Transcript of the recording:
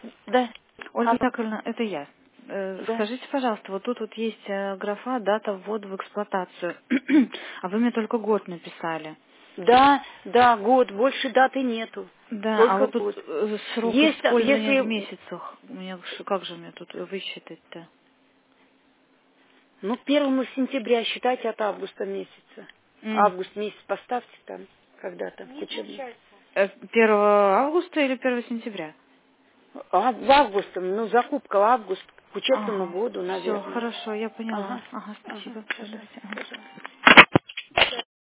Да. Ольга Алло. Яковлевна, это я. Да. Скажите, пожалуйста, вот тут вот есть графа «Дата ввода в эксплуатацию», а вы мне только год написали. Да, да, год. Больше даты нету. Да, а Только вот тут год. срок Есть, использования в если, месяцах. Как же мне тут высчитать-то? ну, 1 сентября считайте от августа месяца. М. Август месяц поставьте там когда-то в учебник. 1 августа или 1 сентября? А, в августом, ну, закупка в август к учебному Ага, году, все, наверное. хорошо, я поняла. Ага, Ага, ага, спасибо. Всё, пожалуйста, здрасте. Ага. пожалуйста.